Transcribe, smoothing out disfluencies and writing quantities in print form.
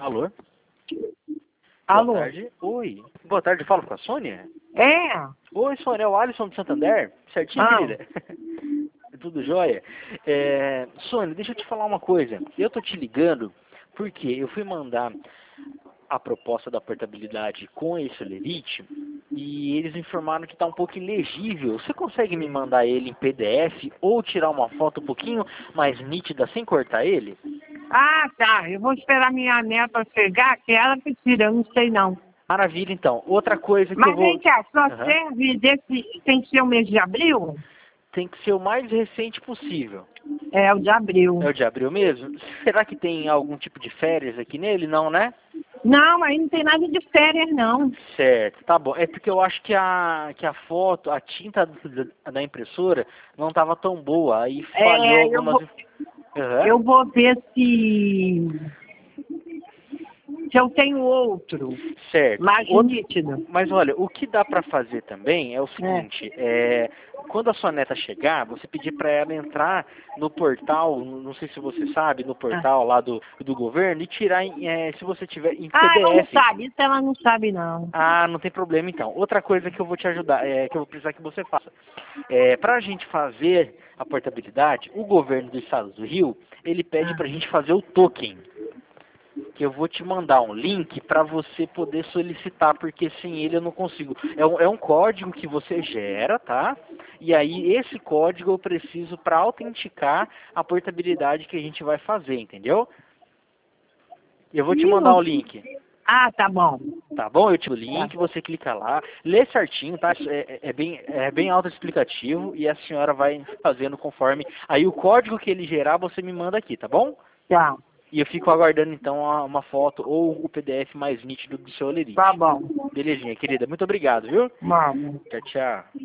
Alô? Boa Alô? tarde. Oi. Boa tarde, falo com a Sônia? É? Oi, Sônia, é o Alisson do Santander? Certinho, Ah, querida? Tudo jóia? Sônia, deixa eu te falar uma coisa. Eu tô te ligando porque eu fui mandar a proposta da portabilidade com esse Celerite e eles informaram que está um pouco ilegível. Você consegue me mandar ele em PDF ou tirar uma foto um pouquinho mais nítida sem cortar ele? tá. Eu vou esperar minha neta chegar, que ela que tira, eu não sei não. Maravilha, então. Outra coisa que eu Mas vou... vem cá, só Aham. serve desse, tem que ser o mês de abril? Tem que ser o mais recente possível. É, o de abril. É o de abril mesmo? Será que tem algum tipo de férias aqui nele? Não, né? Não, aí não tem nada de férias, não. Certo, tá bom. É porque eu acho que a foto, a tinta da impressora não estava tão boa. Aí falhou É, algumas... Aham. eu vou ver se eu tenho outro, Certo. mais nítido. Mas olha, o que dá para fazer também é o É. seguinte, quando a sua neta chegar, você pedir para ela entrar no portal, não sei se você sabe, no Ah, portal lá do governo e tirar, se você tiver em ela não PDF. sabe, isso ela não sabe, não. Ah, não tem problema então. Outra coisa que eu vou te ajudar, que eu vou precisar que você faça. Para a gente fazer a portabilidade, o governo do estado do Rio, ele pede Ah. para a gente fazer o token, que eu vou te mandar um link para você poder solicitar, porque sem ele eu não consigo. É um código que você gera, tá? E aí esse código eu preciso para autenticar a portabilidade que a gente vai fazer, entendeu? Eu vou te Ih, mandar o link. Ah, tá bom. Tá bom? Eu te dou o Tá. link, você clica lá, lê certinho, tá? É bem autoexplicativo e a senhora vai fazendo conforme. Aí o código que ele gerar, você me manda aqui, tá bom? Tá. E eu fico aguardando então uma foto ou o PDF mais nítido do seu Tá Olerite. bom. Belezinha, querida. Muito obrigado, viu? Vamos. Tchau, tchau.